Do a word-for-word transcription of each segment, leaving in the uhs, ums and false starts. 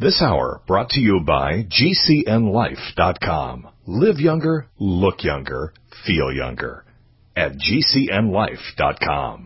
This hour brought to you by G C N life dot com. Live younger, look younger, feel younger at G C N life dot com.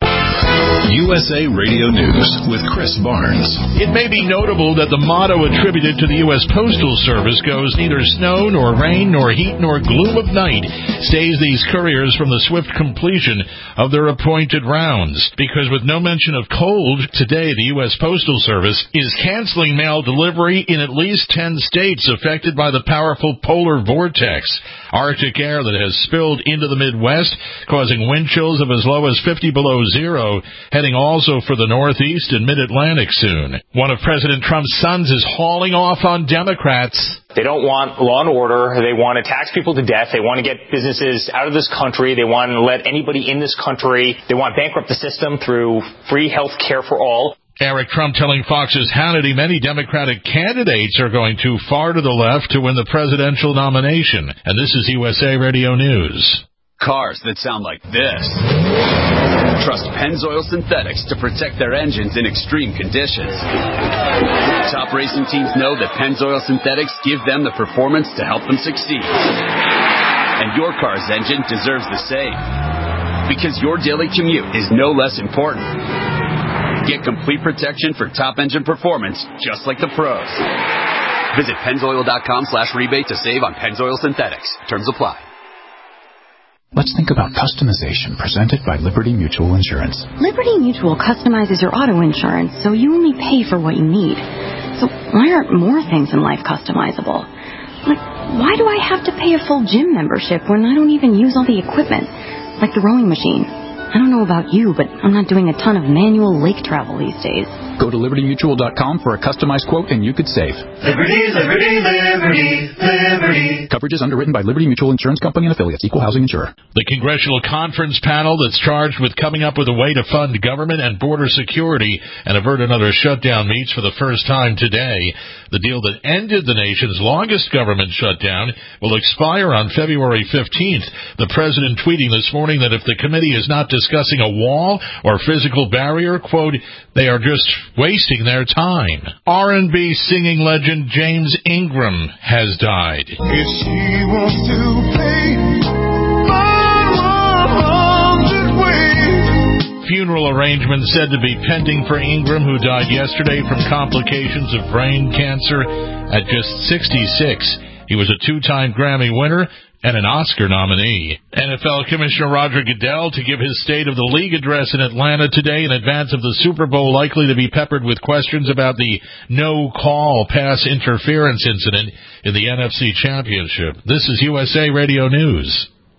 U S A Radio News with Chris Barnes. It may be notable that the motto attributed to the U S Postal Service goes, "Neither snow nor rain nor heat nor gloom of night stays these couriers from the swift completion of their appointed rounds." Because with no mention of cold, today the U S Postal Service is canceling mail delivery in at least ten states affected by the powerful polar vortex. Arctic air that has spilled into the Midwest, causing wind chills of as low as fifty below zero, heading also for the Northeast and Mid-Atlantic soon. One of President Trump's sons is hauling off on Democrats. They don't want law and order. They want to tax people to death. They want to get businesses out of this country. They want to let anybody in this country. They want to bankrupt the system through free health care for all. Eric Trump telling Fox's Hannity many Democratic candidates are going too far to the left to win the presidential nomination. And this is U S A Radio News. Cars that sound like this. Trust Pennzoil Synthetics to protect their engines in extreme conditions. Top racing teams know that Pennzoil Synthetics give them the performance to help them succeed. And your car's engine deserves the same. Because your daily commute is no less important. Get complete protection for top engine performance, just like the pros. Visit Pennzoil.com slash rebate to save on Pennzoil Synthetics. Terms apply. Let's think about customization presented by Liberty Mutual Insurance. Liberty Mutual customizes your auto insurance so you only pay for what you need. So why aren't more things in life customizable? Like, why do I have to pay a full gym membership when I don't even use all the equipment? Like the rowing machine. I don't know about you, but I'm not doing a ton of manual lake travel these days. Go to Liberty Mutual dot com for a customized quote and you could save. Liberty, Liberty, Liberty, Liberty. Coverage is underwritten by Liberty Mutual Insurance Company and affiliates. Equal housing insurer. The Congressional Conference panel that's charged with coming up with a way to fund government and border security and avert another shutdown meets for the first time today. The deal that ended the nation's longest government shutdown will expire on February fifteenth. The president tweeting this morning that if the committee is not discussing a wall or physical barrier, quote, they are just wasting their time. R and B singing legend James Ingram has died. If she wants to play my haunted way. Funeral arrangements said to be pending for Ingram, who died yesterday from complications of brain cancer at just sixty-six. He was a two-time Grammy winner and an Oscar nominee. N F L Commissioner Roger Goodell to give his State of the League address in Atlanta today in advance of the Super Bowl, likely to be peppered with questions about the no-call pass interference incident in the N F C Championship. This is U S A Radio News.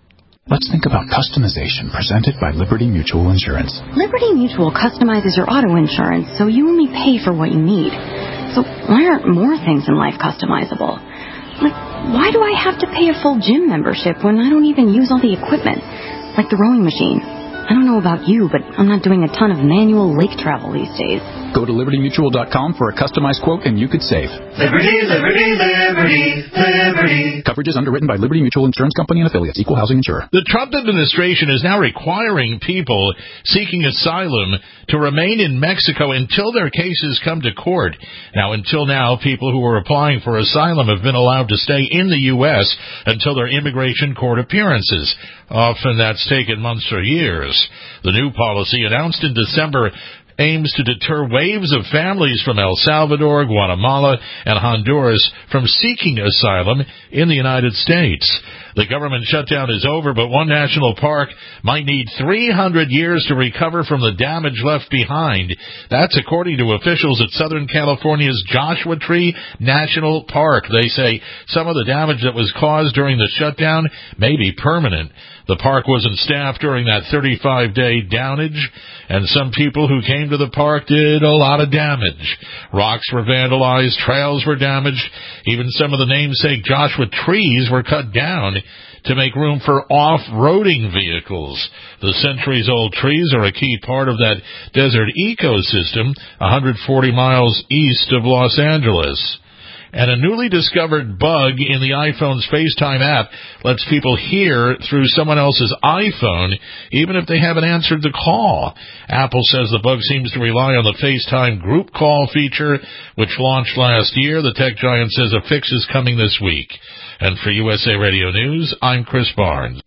Let's think about customization presented by Liberty Mutual Insurance. Liberty Mutual customizes your auto insurance so you only pay for what you need. So why aren't more things in life customizable? Like, why do I have to pay a full gym membership when I don't even use all the equipment? Like the rowing machine. I don't know about you, but I'm not doing a ton of manual lake travel these days. Go to Liberty Mutual dot com for a customized quote and you could save. Liberty, Liberty, Liberty, Liberty. Coverage is underwritten by Liberty Mutual Insurance Company and affiliates. Equal housing insurer. The Trump administration is now requiring people seeking asylum to remain in Mexico until their cases come to court. Now, until now, people who are applying for asylum have been allowed to stay in the U S until their immigration court appearances. Often that's taken months or years. The new policy, announced in December, aims to deter waves of families from El Salvador, Guatemala, and Honduras from seeking asylum in the United States. The government shutdown is over, but one national park might need three hundred years to recover from the damage left behind. That's according to officials at Southern California's Joshua Tree National Park. They say some of the damage that was caused during the shutdown may be permanent. The park wasn't staffed during that thirty-five day downage, and some people who came to the park did a lot of damage. Rocks were vandalized, trails were damaged, even some of the namesake Joshua trees were cut down to make room for off-roading vehicles. The centuries-old trees are a key part of that desert ecosystem one hundred forty miles east of Los Angeles. And a newly discovered bug in the iPhone's FaceTime app lets people hear through someone else's iPhone, even if they haven't answered the call. Apple says the bug seems to rely on the FaceTime group call feature, which launched last year. The tech giant says a fix is coming this week. And for U S A Radio News, I'm Chris Barnes.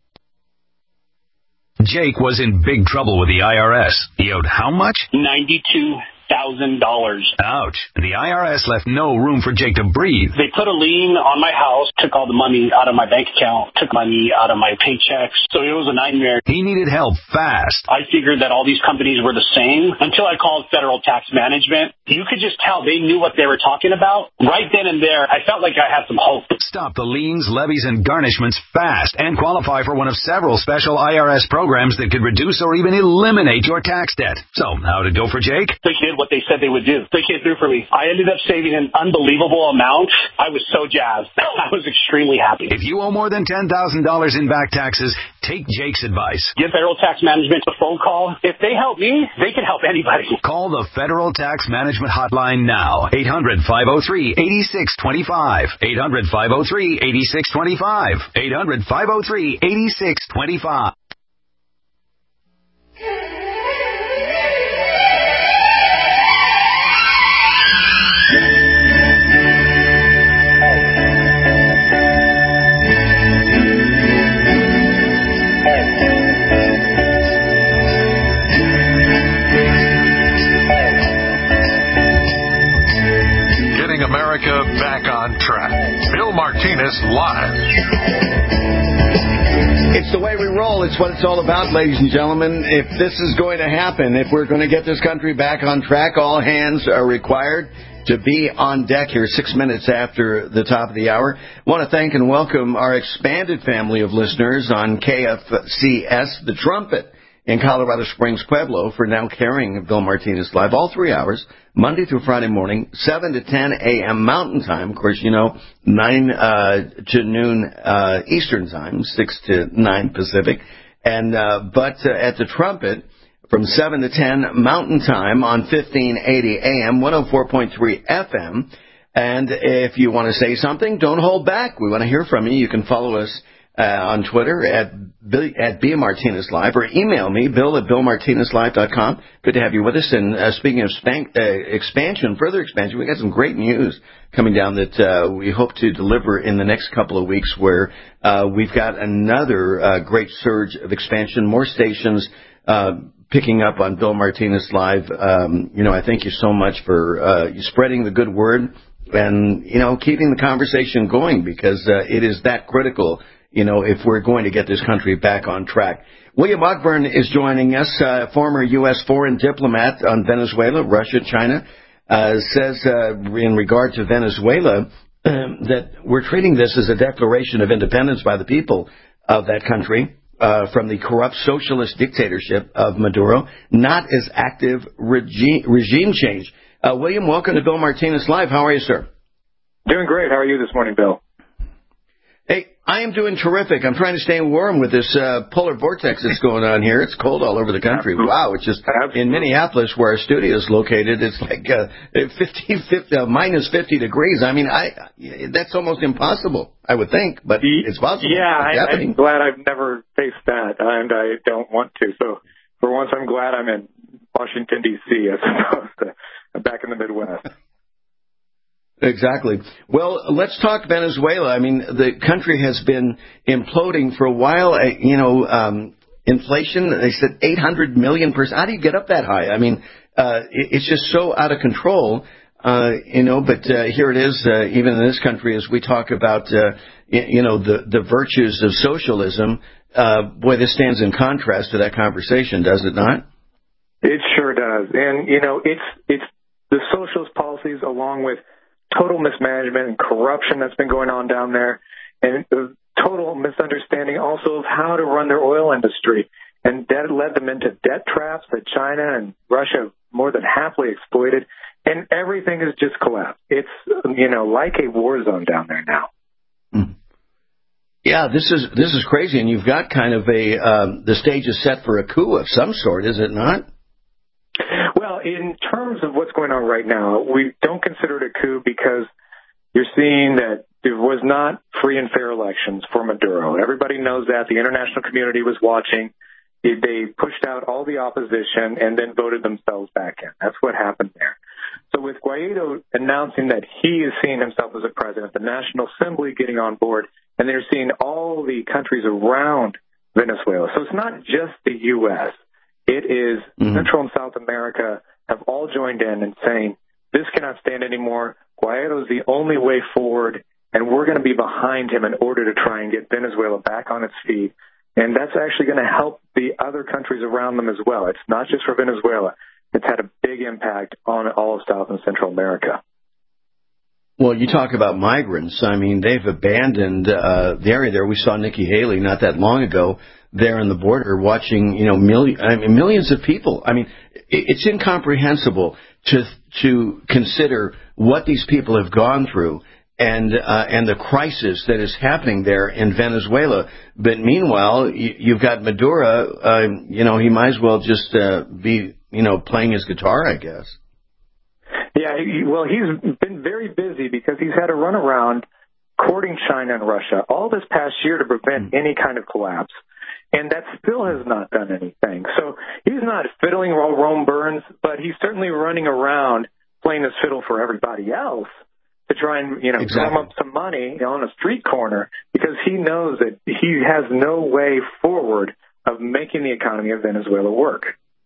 Jake was in big trouble with the I R S. He owed how much? ninety-two thousand dollars. Ouch. The I R S left no room for Jake to breathe. They put a lien on my house, took all the money out of my bank account, took money out of my paychecks. So it was a nightmare. He needed help fast. I figured that all these companies were the same until I called Federal Tax Management. You could just tell they knew what they were talking about. Right then and there, I felt like I had some hope. Stop the liens, levies, and garnishments fast and qualify for one of several special I R S programs that could reduce or even eliminate your tax debt. So, how'd it go for Jake? They did what they said they would do. They came through for me. I ended up saving an unbelievable amount. I was so jazzed. I was extremely happy. If you owe more than ten thousand dollars in back taxes, take Jake's advice. Give Federal Tax Management a phone call. If they help me, they can help anybody. Call the Federal Tax Management Hotline now. eight hundred, five oh three, eight six two five. eight hundred, five oh three, eight six two five. eight hundred, five oh three, eight six two five. America back on track. Bill Martinez live. It's the way we roll. It's what it's all about, ladies and gentlemen. If this is going to happen, if we're going to get this country back on track, all hands are required to be on deck here six minutes after the top of the hour. I want to thank and welcome our expanded family of listeners on K F C S, The Trumpet, in Colorado Springs, Pueblo, for now carrying Bill Martinez Live all three hours, Monday through Friday morning, seven to ten a.m. Mountain Time. Of course, you know, nine uh, to noon uh, Eastern Time, six to nine Pacific. And uh, but uh, at the Trumpet, from seven to ten Mountain Time on fifteen eighty A M, one oh four point three F M. And if you want to say something, don't hold back. We want to hear from you. You can follow us Uh, on Twitter at Bill, at B Martinez Live, or email me, Bill at Bill Martinez Live dot com. Good to have you with us. And uh, speaking of spank, uh, expansion, further expansion, we got some great news coming down that uh, we hope to deliver in the next couple of weeks, where uh, we've got another uh, great surge of expansion, more stations uh, picking up on Bill Martinez Live. Um, you know, I thank you so much for uh, spreading the good word and, you know, keeping the conversation going, because uh, it is that critical, you know, if we're going to get this country back on track. William Ogburn is joining us, uh, former U S foreign diplomat on Venezuela, Russia, China, uh, says uh, in regard to Venezuela uh, that we're treating this as a declaration of independence by the people of that country uh, from the corrupt socialist dictatorship of Maduro, not as active regi- regime change. Uh, William, welcome to Bill Martinez Live. How are you, sir? Doing great. How are you this morning, Bill? Hey, I am doing terrific. I'm trying to stay warm with this uh, polar vortex that's going on here. It's cold all over the country. Wow, it's just in Minneapolis, where our studio is located, it's like uh, fifty, fifty, uh, minus fifty degrees. I mean, I that's almost impossible, I would think, but it's possible. Yeah, it's I, I'm glad I've never faced that, and I don't want to. So for once, I'm glad I'm in Washington, D C as opposed to back in the Midwest. Exactly. Well, let's talk Venezuela. I mean, the country has been imploding for a while. Uh, you know, um, inflation, they said eight hundred million percent. How do you get up that high? I mean, uh, it, it's just so out of control, uh, you know, but uh, here it is, uh, even in this country, as we talk about, uh, you, you know, the, the virtues of socialism. Uh, boy, this stands in contrast to that conversation, does it not? It sure does. And, you know, it's it's the socialist policies along with total mismanagement and corruption that's been going on down there, and the total misunderstanding also of how to run their oil industry. And that led them into debt traps that China and Russia more than happily exploited, and everything has just collapsed. It's, you know, like a war zone down there now. Mm. Yeah, this is this is crazy, and you've got kind of a, um, the stage is set for a coup of some sort, is it not? Well, in terms of what's going on right now, we don't consider it a coup because you're seeing that there was not free and fair elections for Maduro. Everybody knows that. The international community was watching. They pushed out all the opposition and then voted themselves back in. That's what happened there. So with Guaido announcing that he is seeing himself as a president, the National Assembly getting on board, and they're seeing all the countries around Venezuela. So it's not just the U S. It is mm-hmm. Central and South America have all joined in and saying, this cannot stand anymore. Guaido is the only way forward, and we're going to be behind him in order to try and get Venezuela back on its feet. And that's actually going to help the other countries around them as well. It's not just for Venezuela. It's had a big impact on all of South and Central America. Well, you talk about migrants. I mean, they've abandoned uh, the area there. We saw Nikki Haley not that long ago there on the border watching, you know, million, I mean, millions of people. I mean, it's incomprehensible to to consider what these people have gone through and uh, and the crisis that is happening there in Venezuela. But meanwhile, you, you've got Maduro. Uh, you know, he might as well just uh, be, you know, playing his guitar, I guess. Yeah, he, well, he's been very busy because he's had a runaround courting China and Russia all this past year to prevent any kind of collapse. And that still has not done anything. So he's not fiddling while Rome burns, but he's certainly running around playing his fiddle for everybody else to try and, you know, exactly. drum up some money on a street corner because he knows that he has no way forward of making the economy of Venezuela work.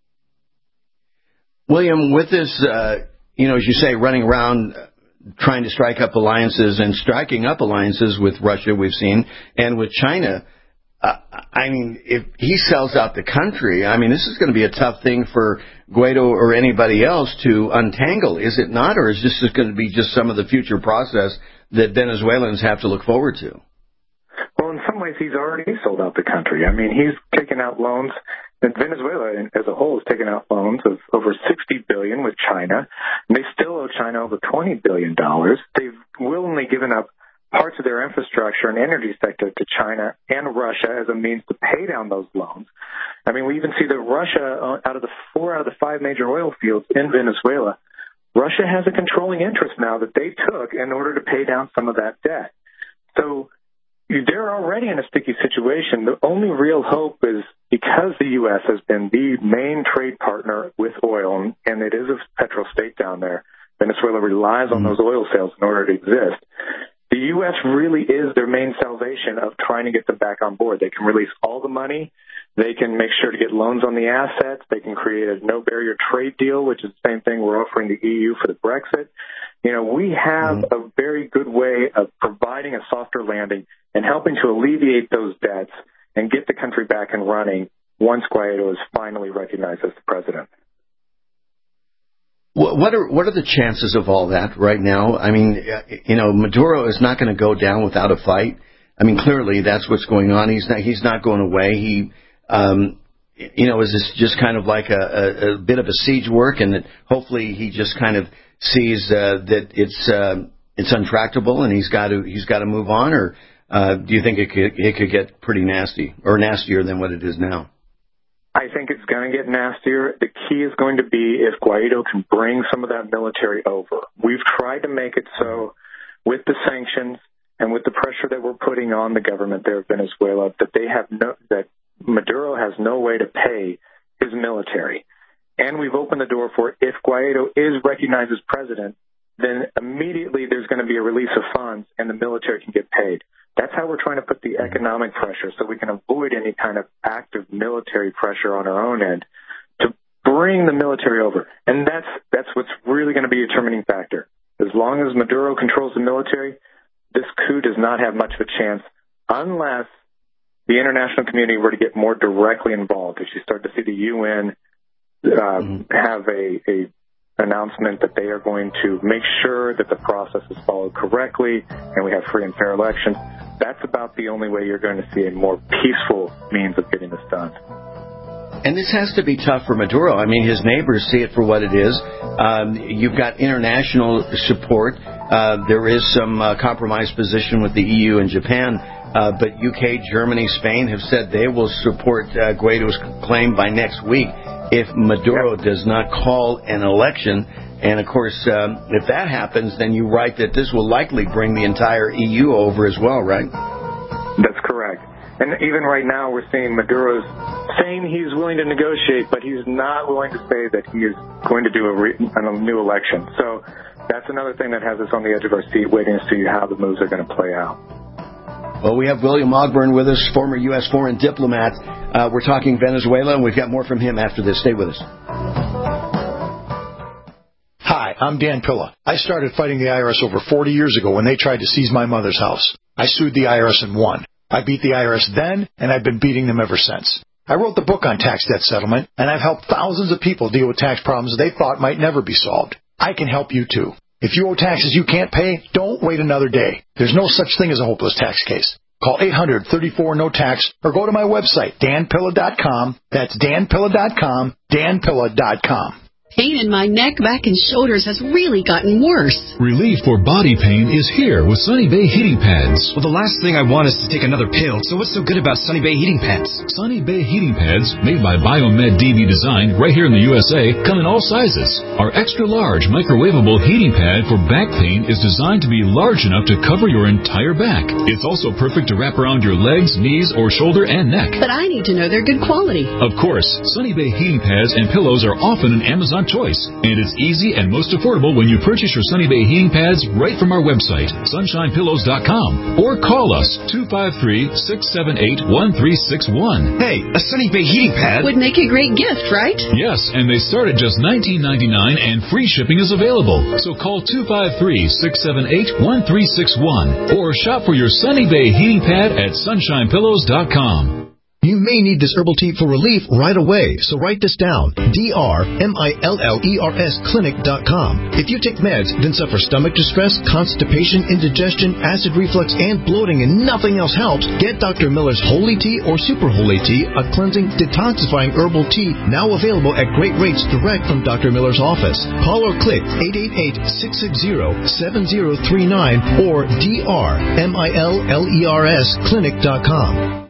William, with this, uh, you know, as you say, running around trying to strike up alliances and striking up alliances with Russia, we've seen, and with China, Uh, I mean, if he sells out the country, I mean, this is going to be a tough thing for Guaido or anybody else to untangle, is it not? Or is this just going to be just some of the future process that Venezuelans have to look forward to? Well, in some ways, he's already sold out the country. I mean, he's taken out loans, and Venezuela as a whole has taken out loans of over sixty billion dollars with China, and they still owe China over twenty billion dollars. They've willingly given up parts of their infrastructure and energy sector to China and Russia as a means to pay down those loans. I mean, we even see that Russia, out of the four out of the five major oil fields in Venezuela, Russia has a controlling interest now that they took in order to pay down some of that debt. So they're already in a sticky situation. The only real hope is because the U S has been the main trade partner with oil, and it is a petrol state down there. Venezuela relies on those oil sales in order to exist. The U S really is their main salvation of trying to get them back on board. They can release all the money. They can make sure to get loans on the assets. They can create a no-barrier trade deal, which is the same thing we're offering the E U for the Brexit. You know, we have mm-hmm. a very good way of providing a softer landing and helping to alleviate those debts and get the country back and running once Guaido is finally recognized as the president. What are what are the chances of all that right now? I mean, you know, Maduro is not going to go down without a fight. I mean, clearly that's what's going on. He's not he's not going away. He, um, you know, is this just kind of like a, a, a bit of a siege work, and that hopefully he just kind of sees uh, that it's uh, it's untractable, and he's got to he's got to move on, or uh, do you think it could it could get pretty nasty or nastier than what it is now? I think it's going to get nastier. The key is going to be if Guaido can bring some of that military over. We've tried to make it so with the sanctions and with the pressure that we're putting on the government there of Venezuela that they have no, that Maduro has no way to pay his military. And we've opened the door for if Guaido is recognized as president, then immediately there's going to be a release of funds and the military can get paid. That's how we're trying to put the economic pressure so we can avoid any kind of active military pressure on our own end to bring the military over. And that's that's what's really going to be a determining factor. As long as Maduro controls the military, this coup does not have much of a chance unless the international community were to get more directly involved. If you start to see the U N uh, mm-hmm. have a, a announcement that they are going to make sure that the process is followed correctly and we have free and fair elections, that's about the only way you're going to see a more peaceful means of getting this done. And this has to be tough for Maduro. I mean, his neighbors see it for what it is. Um, you've got international support. Uh, there is some uh, compromised position with the E U and Japan. Uh, but U K, Germany, Spain have said they will support uh, Guaido's claim by next week if Maduro yep. does not call an election. And, of course, um, if that happens, then you write that this will likely bring the entire E U over as well, right? That's correct. And even right now we're seeing Maduro's saying he's willing to negotiate, but he's not willing to say that he is going to do a, re- a new election. So that's another thing that has us on the edge of our seat waiting to see how the moves are going to play out. Well, we have William Ogburn with us, former U S foreign diplomat. Uh, we're talking Venezuela, and we've got more from him after this. Stay with us. Hi, I'm Dan Pilla. I started fighting the I R S over forty years ago when they tried to seize my mother's house. I sued the I R S and won. I beat the I R S then, and I've been beating them ever since. I wrote the book on tax debt settlement, and I've helped thousands of people deal with tax problems they thought might never be solved. I can help you, too. If you owe taxes you can't pay, don't wait another day. There's no such thing as a hopeless tax case. Call eight hundred, thirty-four, no tax or go to my website, dan pilla dot com. That's dan pilla dot com, dan pilla dot com. Pain in my neck, back, and shoulders has really gotten worse. Relief for body pain is here with Sunny Bay Heating Pads. Well, the last thing I want is to take another pill, so what's so good about Sunny Bay Heating Pads? Sunny Bay Heating Pads, made by Biomed D B Design right here in the U S A, come in all sizes. Our extra-large microwavable heating pad for back pain is designed to be large enough to cover your entire back. It's also perfect to wrap around your legs, knees, or shoulder and neck. But I need to know they're good quality. Of course, Sunny Bay Heating Pads and pillows are often an Amazon choice, and it's easy and most affordable when you purchase your Sunny Bay Heating Pads right from our website, sunshine pillows dot com, or call us two five three, six seven eight, one three six one. Hey, a Sunny Bay Heating Pad would make a great gift, right? Yes, and they start at just nineteen ninety-nine, and free shipping is available. So call two five three, six seven eight, one three six one or shop for your Sunny Bay Heating Pad at sunshine pillows dot com. You may need this herbal tea for relief right away, so write this down. D R M I L L E R S clinic dot com. If you take meds, then suffer stomach distress, constipation, indigestion, acid reflux, and bloating, and nothing else helps, get Doctor Miller's Holy Tea or Super Holy Tea, a cleansing, detoxifying herbal tea, now available at great rates direct from Doctor Miller's office. Call or click eight eight eight, six six zero, seven zero three nine or D R M I L L E R S clinic dot com.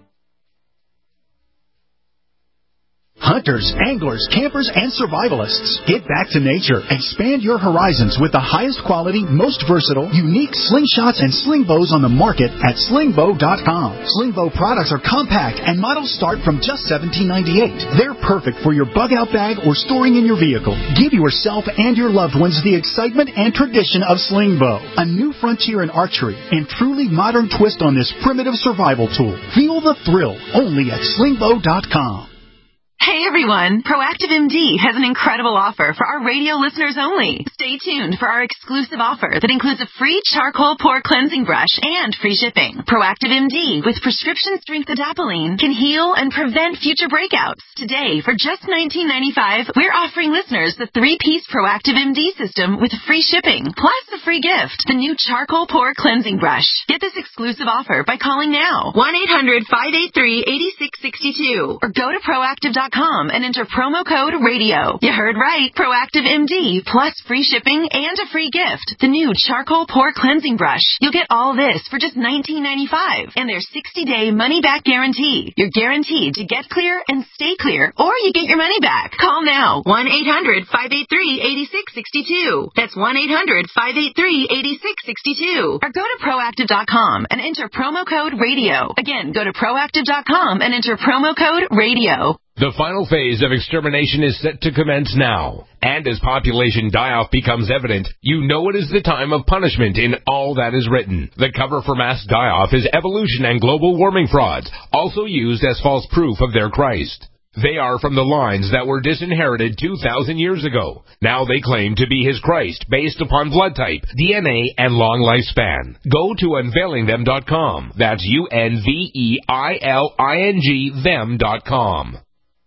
Hunters, anglers, campers, and survivalists. Get back to nature. Expand your horizons with the highest quality, most versatile, unique slingshots and sling bows on the market at sling bow dot com. Sling bow products are compact and models start from just seventeen ninety-eight. They're perfect for your bug-out bag or storing in your vehicle. Give yourself and your loved ones the excitement and tradition of sling bow. A new frontier in archery and truly modern twist on this primitive survival tool. Feel the thrill only at sling bow dot com. Hey everyone, Proactive M D has an incredible offer for our radio listeners only. Stay tuned for our exclusive offer that includes a free charcoal pore cleansing brush and free shipping. Proactive M D with prescription strength adapalene can heal and prevent future breakouts. Today, for just nineteen ninety-five dollars, we're offering listeners the three-piece Proactive M D system with free shipping, plus a free gift, the new charcoal pore cleansing brush. Get this exclusive offer by calling now, one eight hundred, five eight three, eight six six two, or go to proactive dot com and enter promo code radio. You heard right. Proactive M D plus free shipping and a free gift. The new charcoal pore cleansing brush. You'll get all this for just nineteen ninety-five dollars and their sixty-day money-back guarantee. You're guaranteed to get clear and stay clear, or you get your money back. Call now. one eight hundred, five eight three, eight six six two. That's one eight hundred, five eight three, eight six six two. Or go to proactive dot com and enter promo code radio. Again, go to proactive dot com and enter promo code radio. The final phase of extermination is set to commence now. And as population die-off becomes evident, you know it is the time of punishment in all that is written. The cover for mass die-off is evolution and global warming frauds, also used as false proof of their Christ. They are from the lines that were disinherited two thousand years ago. Now they claim to be his Christ based upon blood type, D N A, and long lifespan. Go to unveiling them dot com. That's U N V E I L I N G them dot com.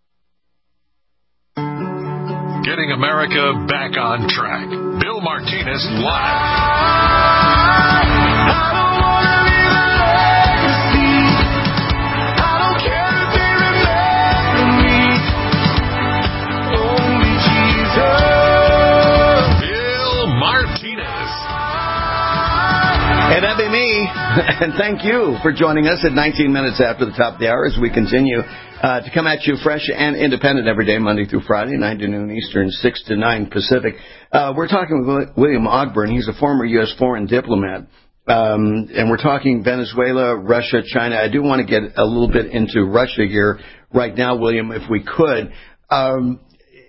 Getting America back on track. Bill Martinez live. Hey, that'd be me. And thank you for joining us at nineteen minutes after the top of the hour as we continue uh, to come at you fresh and independent every day, Monday through Friday, nine to noon Eastern, six to nine Pacific. Uh, we're talking with William Ogburn. He's a former U S foreign diplomat. Um, and we're talking Venezuela, Russia, China. I do want to get a little bit into Russia here right now, William, if we could. Um,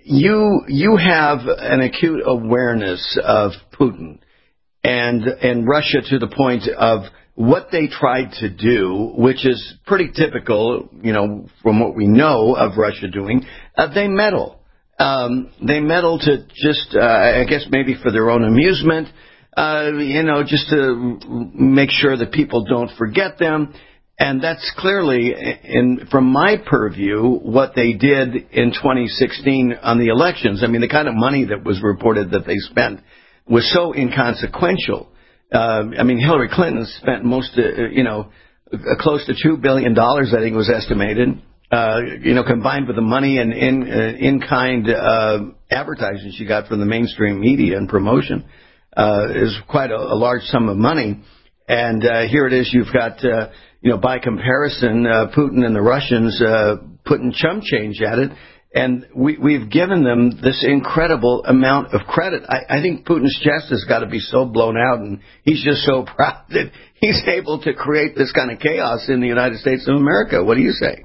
you you have an acute awareness of Putin and and Russia to the point of what they tried to do, which is pretty typical, you know, from what we know of Russia doing. Uh, they meddle. Um, they meddle to just, uh, I guess, maybe for their own amusement, uh, you know, just to make sure that people don't forget them. And that's clearly, in, from my purview, what they did in twenty sixteen on the elections. I mean, the kind of money that was reported that they spent was so inconsequential. Uh, I mean, Hillary Clinton spent most, uh, you know, uh, close to two billion dollars, I think was estimated, uh, you know, combined with the money and in, uh, in-kind uh, advertising she got from the mainstream media and promotion, uh, is quite a, a large sum of money. And uh, here it is, you've got, uh, you know, by comparison, uh, Putin and the Russians uh, putting chump change at it. And we, we've given them this incredible amount of credit. I, I think Putin's chest has got to be so blown out, and he's just so proud that he's able to create this kind of chaos in the United States of America. What do you say?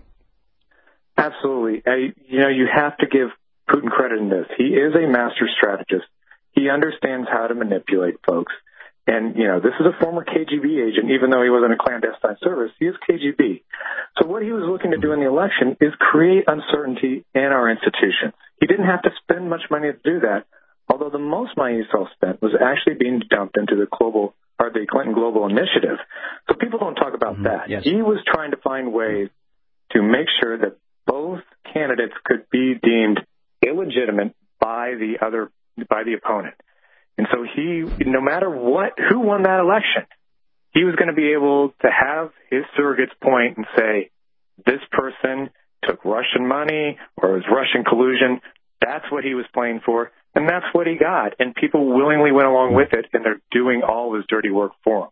Absolutely. I, you know, you have to give Putin credit in this. He is a master strategist. He understands how to manipulate folks. And, you know, this is a former K G B agent, even though he was in a clandestine service. He is K G B. So what he was looking to do in the election is create uncertainty in our institutions. He didn't have to spend much money to do that, although the most money he saw spent was actually being dumped into the global or the Clinton Global Initiative. So people don't talk about mm-hmm. that. Yes. He was trying to find ways to make sure that both candidates could be deemed illegitimate by the other, by the opponent. And so he, no matter what, who won that election, he was going to be able to have his surrogates point and say, this person took Russian money or it was Russian collusion. That's what he was playing for, and that's what he got. And people willingly went along with it, and they're doing all his dirty work for him.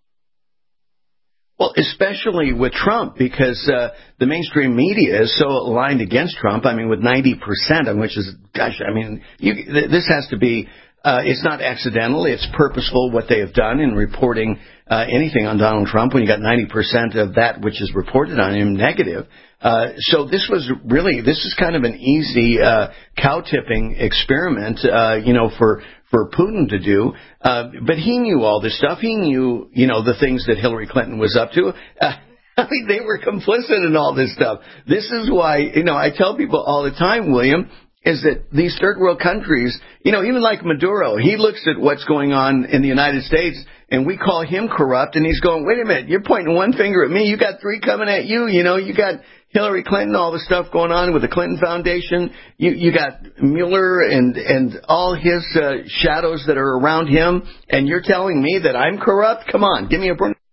Well, especially with Trump, because uh, the mainstream media is so aligned against Trump. I mean, with ninety percent, which is, gosh, I mean, you, this has to be... Uh, it's not accidental. It's purposeful what they have done in reporting uh, anything on Donald Trump when you got ninety percent of that which is reported on him negative. Uh, so this was really, this is kind of an easy uh, cow-tipping experiment, uh, you know, for, for Putin to do. Uh, but he knew all this stuff. He knew, you know, the things that Hillary Clinton was up to. Uh, I mean, they were complicit in all this stuff. This is why, you know, I tell people all the time, William, is that these third world countries, you know, even like Maduro, he looks at what's going on in the United States and we call him corrupt and he's going, wait a minute, you're pointing one finger at me. You got three coming at you. You know, you got Hillary Clinton, all the stuff going on with the Clinton Foundation. You, you got Mueller and, and all his uh, shadows that are around him. And you're telling me that I'm corrupt? Come on, give me a break.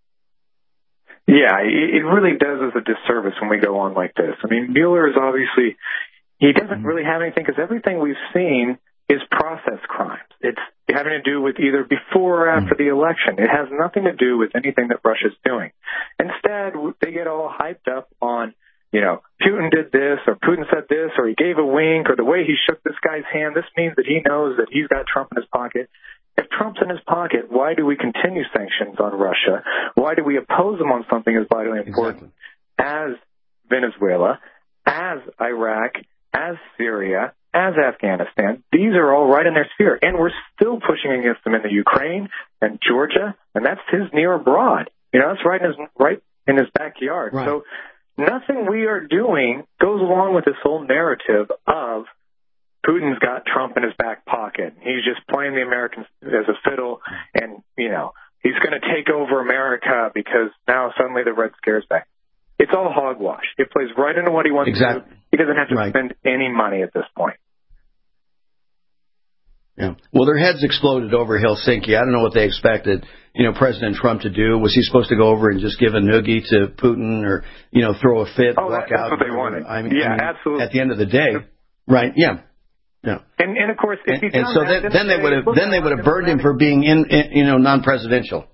Yeah, it really does us a disservice when we go on like this. I mean, Mueller is obviously... He doesn't really have anything because everything we've seen is process crimes. It's having to do with either before or after the election. It has nothing to do with anything that Russia's doing. Instead, they get all hyped up on, you know, Putin did this or Putin said this or he gave a wink or the way he shook this guy's hand. This means that he knows that he's got Trump in his pocket. If Trump's in his pocket, why do we continue sanctions on Russia? Why do we oppose him on something as vitally important exactly. as Venezuela, as Iraq, as Syria, as Afghanistan? These are all right in their sphere. And we're still pushing against them in the Ukraine and Georgia, and that's his near abroad. You know, that's right in his, right in his backyard. Right. So nothing we are doing goes along with this whole narrative of Putin's got Trump in his back pocket. He's just playing the Americans as a fiddle, and, you know, he's going to take over America because now suddenly the Red Scare's back. It's all hogwash. It plays right into what he wants exactly. to do. He doesn't have to right. spend any money at this point. Yeah. Well, their heads exploded over Helsinki. I don't know what they expected, you know, President Trump to do. Was he supposed to go over and just give a noogie to Putin or, you know, throw a fit, oh, walk that's out? That's what they wanted. I mean, yeah, I mean, absolutely. At the end of the day, right? Yeah. Yeah. And, and of course, if and, you and so that, then, then they would have then they would have burned him for being in, in you know non-presidential.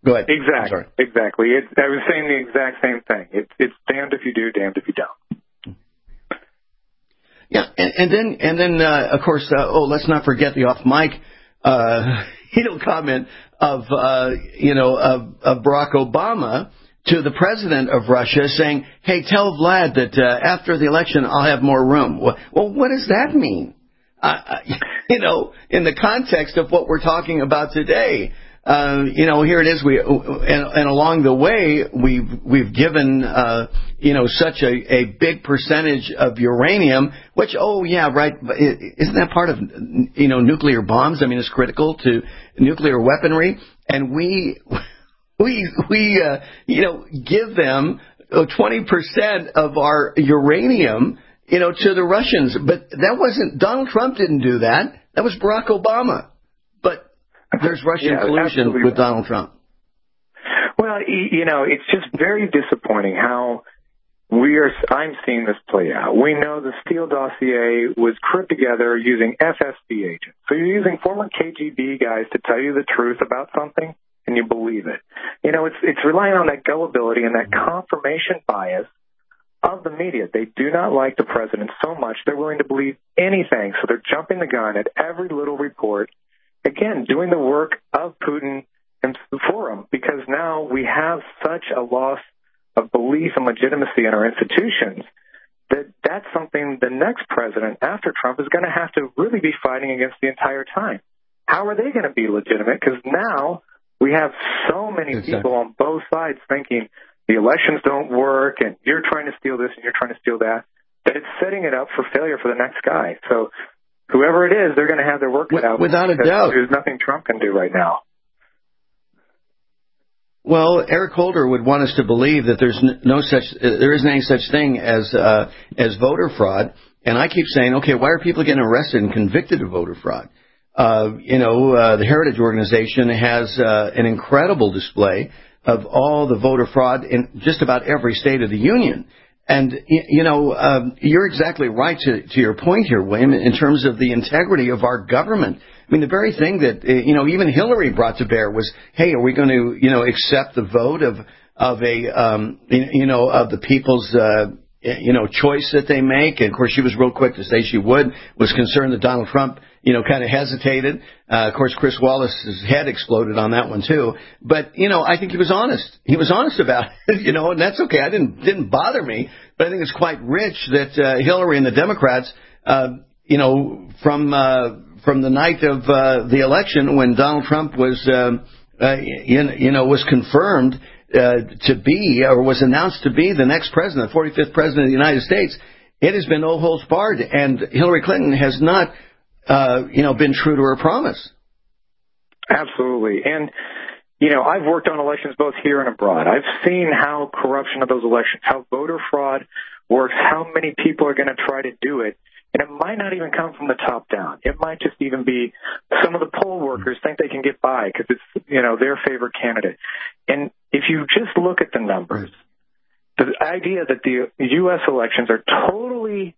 Go ahead. Exactly. Exactly. It's, I was saying the exact same thing. It's it's damned if you do, damned if you don't. Yeah, and, and then and then uh, of course, uh, oh, let's not forget the off mic, uh, you know, comment of uh, you know of, of Barack Obama to the president of Russia, saying, "Hey, tell Vlad that uh, after the election I'll have more room." Well, well what does that mean? Uh, you know, in the context of what we're talking about today. Uh, you know, here it is. We and, and along the way, we've we've given uh, you know such a, a big percentage of uranium. Which, oh yeah, right. Isn't that part of you know nuclear bombs? I mean, it's critical to nuclear weaponry, and we we we uh, you know give them twenty percent of our uranium you know to the Russians. But that wasn't Donald Trump didn't do that. That was Barack Obama. But there's Russian yeah, collusion absolutely. with Donald Trump. Well, you know, it's just very disappointing how we are. I'm seeing this play out. We know the Steele dossier was put together using F S B agents. So you're using former K G B guys to tell you the truth about something, and you believe it. You know, it's it's relying on that gullibility and that confirmation bias of the media. They do not like the president so much they're willing to believe anything. So they're jumping the gun at every little report. Again, doing the work of Putin and for him, because now we have such a loss of belief and legitimacy in our institutions that that's something the next president after Trump is going to have to really be fighting against the entire time. How are they going to be legitimate? Because now we have so many exactly. people on both sides thinking the elections don't work and you're trying to steal this and you're trying to steal that, that it's setting it up for failure for the next guy. So whoever it is, they're going to have their work cut out. Without a doubt. There's nothing Trump can do right now. Well, Eric Holder would want us to believe that there's no such, uh, there isn't any such thing as uh, as voter fraud. And I keep saying, okay, why are people getting arrested and convicted of voter fraud? Uh, you know, uh, the Heritage Organization has uh, an incredible display of all the voter fraud in just about every state of the union. And, you know, um, you're exactly right to, to your point here, William, in terms of the integrity of our government. I mean, the very thing that, you know, even Hillary brought to bear was, hey, are we going to, you know, accept the vote of, of a, um, you know, of the people's, uh, you know, choice that they make? And, of course, she was real quick to say she would, was concerned that Donald Trump, you know, kind of hesitated. Uh, of course, Chris Wallace's head exploded on that one, too. But, you know, I think he was honest. He was honest about it, you know, and that's okay. I didn't, didn't bother me. But I think it's quite rich that uh, Hillary and the Democrats, uh, you know, from uh, from the night of uh, the election when Donald Trump was, um, uh, you know, was confirmed uh, to be or was announced to be the next president, the forty-fifth president of the United States, it has been no holds barred. And Hillary Clinton has not, uh, you know, been true to her promise. Absolutely. And, you know, I've worked on elections both here and abroad. I've seen how corruption of those elections, how voter fraud works, how many people are going to try to do it. And it might not even come from the top down. It might just even be some of the poll workers think they can get by because it's, you know, their favorite candidate. And if you just look at the numbers, the idea that the U S elections are totally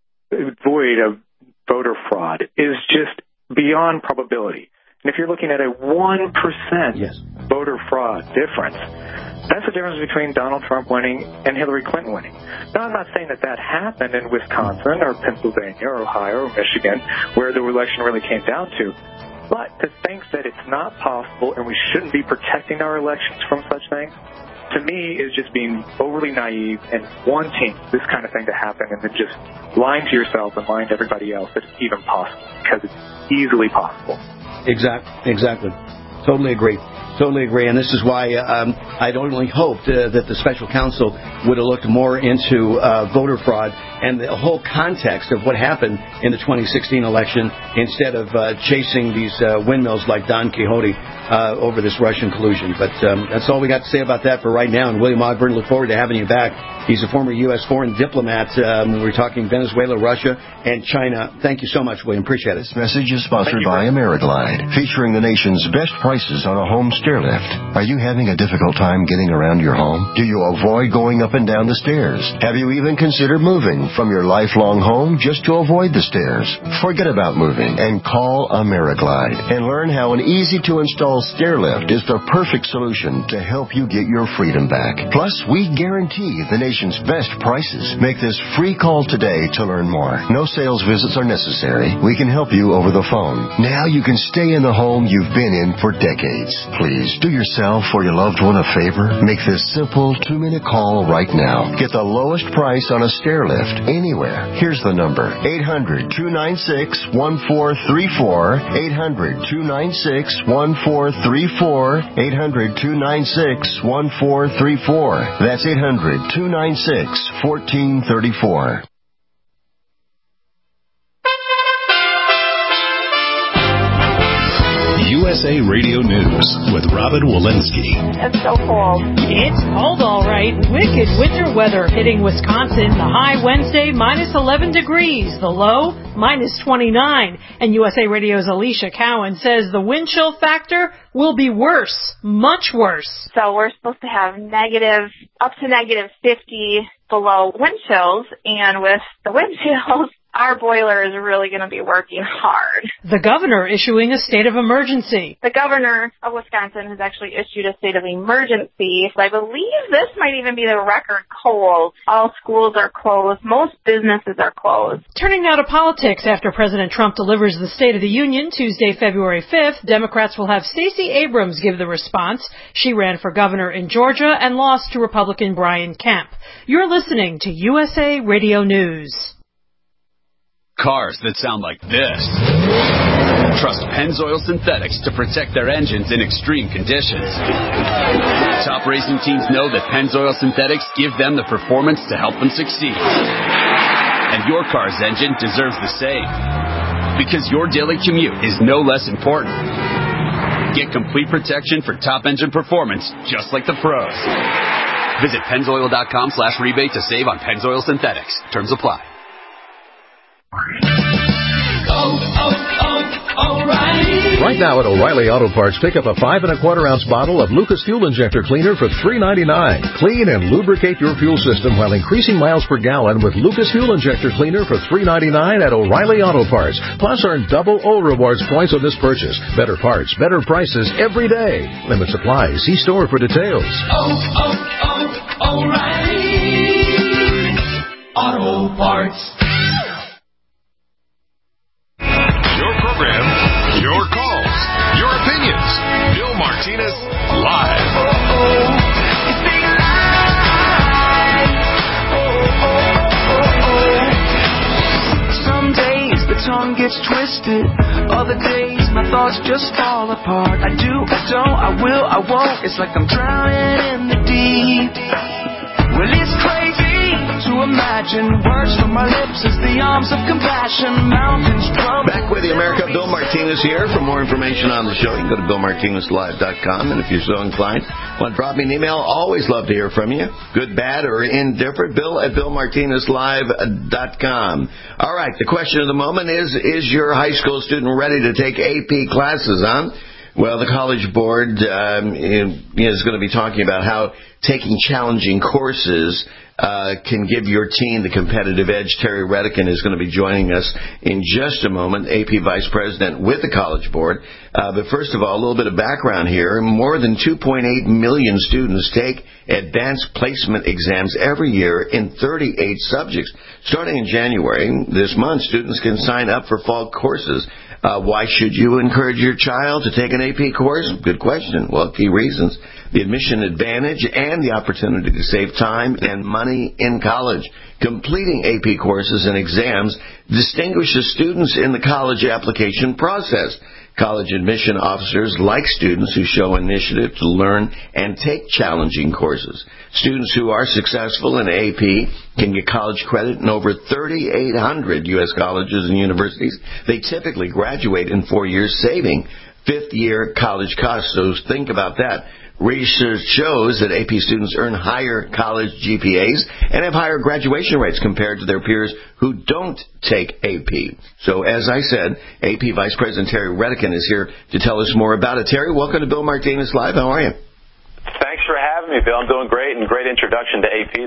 void of voter fraud is just beyond probability. And if you're looking at a one percent yes. voter fraud difference, that's the difference between Donald Trump winning and Hillary Clinton winning. Now, I'm not saying that that happened in Wisconsin or Pennsylvania or Ohio or Michigan, where the election really came down to. But to think that it's not possible and we shouldn't be protecting our elections from such things, to me, is just being overly naive and wanting this kind of thing to happen and then just lying to yourself and lying to everybody else that it's even possible, because it's easily possible. Exactly. Exactly. Totally agree. Totally agree. And this is why um, I'd only hoped uh, that the special counsel would have looked more into uh, voter fraud and the whole context of what happened in the twenty sixteen election instead of uh, chasing these uh, windmills like Don Quixote uh, over this Russian collusion. But um, that's all we got to say about that for right now. And William Ogburn, look forward to having you back. He's a former U S foreign diplomat. Um, we're talking Venezuela, Russia, and China. Thank you so much, William. Appreciate it. This message is sponsored by Ameriglide, featuring the nation's best prices on a home stair lift. Are you having a difficult time getting around your home? Do you avoid going up and down the stairs? Have you even considered moving? moving from your lifelong home just to avoid the stairs? Forget about moving and call Ameriglide and learn how an easy-to-install stair lift is the perfect solution to help you get your freedom back. Plus, we guarantee the nation's best prices. Make this free call today to learn more. No sales visits are necessary. We can help you over the phone. Now you can stay in the home you've been in for decades. Please do yourself or your loved one a favor. Make this simple two-minute call right now. Get the lowest price on a stair lift anywhere. Here's the number: eight hundred, two nine six, one four three four. eight hundred, two nine six, one four three four. eight hundred, two nine six, one four three four. That's eight hundred, two nine six, one four three four. U S A Radio News with Robin Walensky. It's so cold. It's cold, all right. Wicked winter weather hitting Wisconsin. The high Wednesday, minus eleven degrees. The low, minus twenty-nine. And U S A Radio's Alicia Cowan says the wind chill factor will be worse, much worse. So we're supposed to have negative, up to negative fifty below wind chills. And with the wind chills, our boiler is really going to be working hard. The governor issuing a state of emergency. The governor of Wisconsin has actually issued a state of emergency. I believe this might even be the record cold. All schools are closed. Most businesses are closed. Turning now to politics. After President Trump delivers the State of the Union Tuesday, February fifth, Democrats will have Stacey Abrams give the response. She ran for governor in Georgia and lost to Republican Brian Kemp. You're listening to U S A Radio News. Cars that sound like this. Trust Pennzoil Synthetics to protect their engines in extreme conditions. Top racing teams know that Pennzoil Synthetics give them the performance to help them succeed. And your car's engine deserves the same. Because your daily commute is no less important. Get complete protection for top engine performance, just like the pros. Visit Pennzoil.com slash rebate to save on Pennzoil Synthetics. Terms apply. Oh, oh, oh, O'Reilly. Right now at O'Reilly Auto Parts, pick up a five and a quarter ounce bottle of Lucas Fuel Injector Cleaner for three ninety-nine. Clean and lubricate your fuel system while increasing miles per gallon with Lucas Fuel Injector Cleaner for three ninety-nine at O'Reilly Auto Parts. Plus, earn double O rewards points on this purchase. Better parts, better prices every day. Limit supply. See store for details. Oh, oh, oh, O'Reilly Auto Parts. Your program, your calls, your opinions. Bill Martinez, live. Oh, oh, it's being live. Oh, oh, oh, oh. Some days the tongue gets twisted. Other days my thoughts just fall apart. I do, I don't, I will, I won't. It's like I'm drowning in the deep. Well, it's crazy to imagine words from my lips as the arms of compassion, mountains drum. Back with you, America. Bill Martinez here. For more information on the show, you can go to bill martinez live dot com. And if you're so inclined, want to drop me an email, always love to hear from you. Good, bad, or indifferent. Bill at bill martinez live dot com. All right, the question of the moment is, is your high school student ready to take A P classes, huh? Well, the College Board um, is going to be talking about how taking challenging courses uh, can give your teen the competitive edge. Terry Redican is going to be joining us in just a moment, A P Vice President with the College Board. Uh, but first of all, a little bit of background here. More than two point eight million students take advanced placement exams every year in thirty-eight subjects. Starting in January this month, students can sign up for fall courses. Uh, why should you encourage your child to take an A P course? Good question. Well, key reasons. The admission advantage and the opportunity to save time and money in college. Completing A P courses and exams distinguishes students in the college application process. College admission officers like students who show initiative to learn and take challenging courses. Students who are successful in A P can get college credit in over thirty-eight hundred U S colleges and universities. They typically graduate in four years, saving fifth-year college costs. So think about that. Research shows that A P students earn higher college G P As and have higher graduation rates compared to their peers who don't take A P. So, as I said, A P Vice President Terry Redican is here to tell us more about it. Terry, welcome to Bill Martinez Live. How are you? Thanks for having me, Bill. I'm doing great, and great introduction to A P there.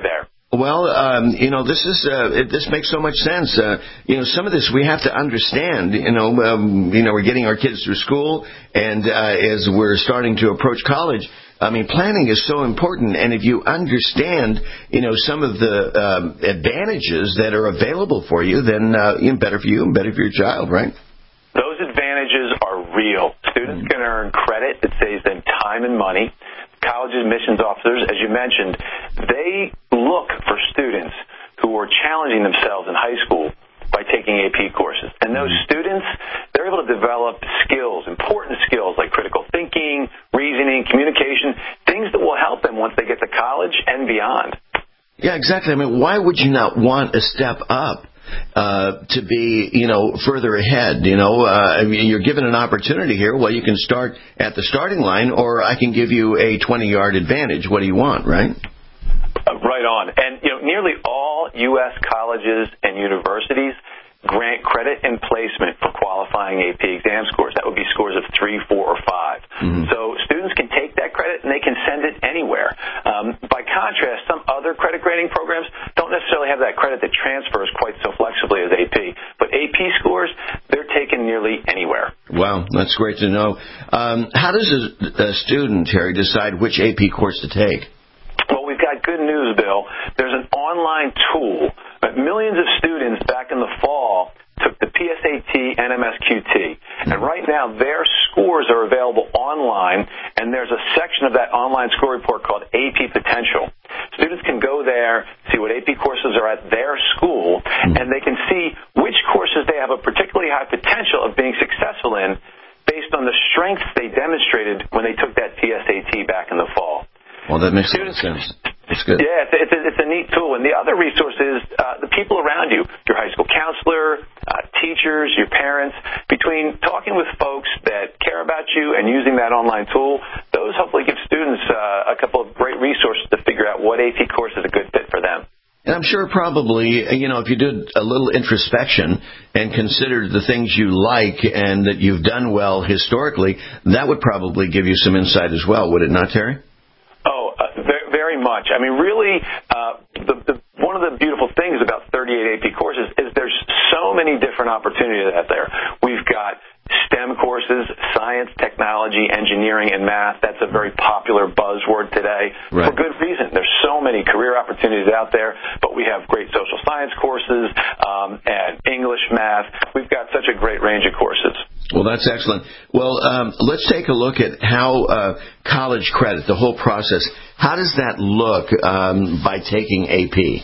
Well, um, you know, this is uh, it, this makes so much sense. Uh, you know, some of this we have to understand. You know, um, you know, we're getting our kids through school, and uh, as we're starting to approach college, I mean, planning is so important. And if you understand, you know, some of the um, advantages that are available for you, then uh, you know, better for you and better for your child, right? Those advantages are real. Students can earn credit that saves them time and money. College admissions officers, as you mentioned, they look for students who are challenging themselves in high school by taking A P courses. And those students, they're able to develop skills, important skills like critical thinking, reasoning, communication, things that will help them once they get to college and beyond. Yeah, exactly. I mean, why would you not want a step up? Uh, to be, you know, further ahead, you know, uh, I mean, you're given an opportunity here. Well, you can start at the starting line, or I can give you a twenty-yard advantage. What do you want, right? Uh, right on. And, you know, nearly all U S colleges and universities grant credit and placement for qualifying A P exam scores. That would be scores of three, four, or five. Mm-hmm. So students can take that credit and they can send it anywhere. Um, by contrast, some other credit grading programs don't necessarily have that credit that transfers quite so flexibly as A P. But A P scores, they're taken nearly anywhere. Wow, that's great to know. Um, how does a, a student, Terry, decide which A P course to take? Well, we've got good news, Bill. There's an online tool. But millions of students back in the fall took the P S A T and M S Q T. And right now, their scores are available online, and there's a section of that online score report called A P Potential. Students can go there, see what A P courses are at their school, and they can see which courses they have a particularly high potential of being successful in based on the strengths they demonstrated when they took that P S A T back in the fall. Well, that makes a lot of sense. That's good. Yeah, it's, it's, a, it's a neat tool. And the other resource is uh, the people around you, your high school counselor, uh, teachers, your parents. Between talking with folks that care about you and using that online tool, those hopefully give students uh, a couple of great resources to figure out what A P course is a good fit for them. And I'm sure probably, you know, if you did a little introspection and considered the things you like and that you've done well historically, that would probably give you some insight as well, would it not, Terry? Oh, uh, very, very much. I mean, really, uh, the, the, one of the beautiful things about thirty-eight A P courses is there's so many different opportunities out there. We've got STEM courses, science, technology, engineering, and math. That's a very popular buzzword today. Right. For good reason. There's so many career opportunities out there, but we have great social science courses um, and English, math. We've got such a great range of courses. Well, that's excellent. Well, um, let's take a look at how uh, college credit, the whole process, how does that look um, by taking A P?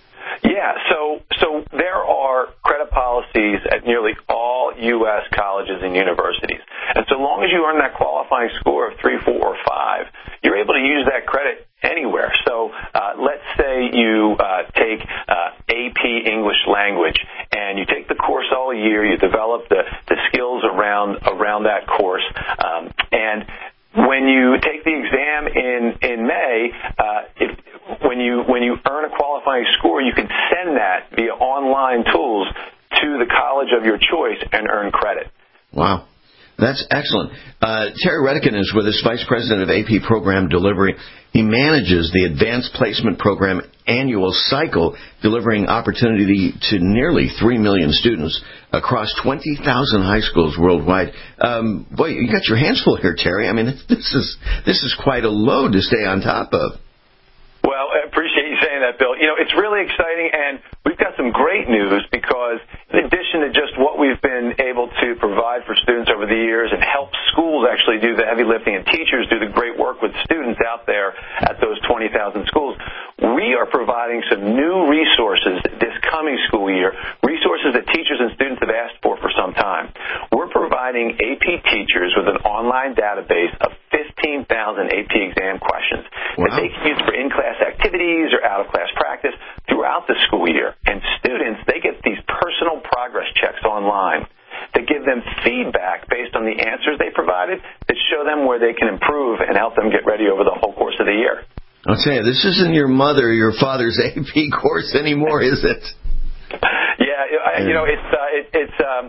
Yeah, so so there are credit policies at nearly all U S colleges and universities. And so long as you earn that qualifying score of three, four, or five, you're able to use that credit anywhere. So uh, let's say you uh, take uh, A P English language, and you take the course all year, you develop the, the skills around around that course, um, and when you take the exam in in May, uh, if, when you when you earn a qualifying score, you can send that via online tools to the college of your choice and earn credit. Wow. That's excellent. Uh, Terry Redican is with us, Vice President of A P Program Delivery. He manages the Advanced Placement Program annual cycle, delivering opportunity to nearly three million students across twenty thousand high schools worldwide. Um, boy, you got your hands full here, Terry. I mean, this is this is quite a load to stay on top of. Well, I appreciate you saying that, Bill. You know, it's really exciting, and we've got some great news because in addition to just what we've been able to provide for students over the years and help schools actually do the heavy lifting and teachers do the great work with students out there at those twenty thousand schools, we are providing some new resources this coming school year, resources that teachers and students have asked for for some time. We're providing A P teachers with an online database of fifteen thousand A P exam questions wow. that they can use for in-class activities or out-of-class practice throughout the school year. And students, they get these personal progress checks online that give them feedback based on the answers they provided that show them where they can improve and help them get ready over the whole course of the year. I'll tell you, this isn't your mother or your father's A P course anymore, is it? Yeah, you know, it's uh, it, it's um,